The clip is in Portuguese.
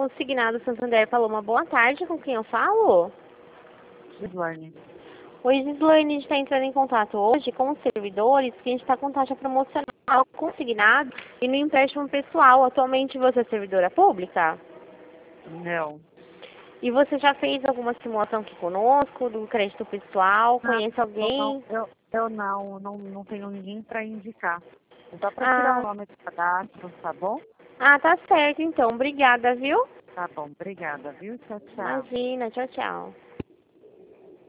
Consignado Santander Paloma, boa tarde, com quem eu falo? Gislaine. Oi, Gislaine, a gente está entrando em contato hoje com os servidores, que a gente está com taxa promocional consignado e no empréstimo pessoal. Atualmente você é servidora pública? Não. E você já fez alguma simulação aqui conosco, do crédito pessoal? Conhece alguém? Eu não tenho ninguém para indicar. É só para tirar o Ah, nome do cadastro, tá bom? tá certo então. Obrigada, viu? Tá bom, obrigada, viu? Tchau, tchau. Imagina, tchau, tchau.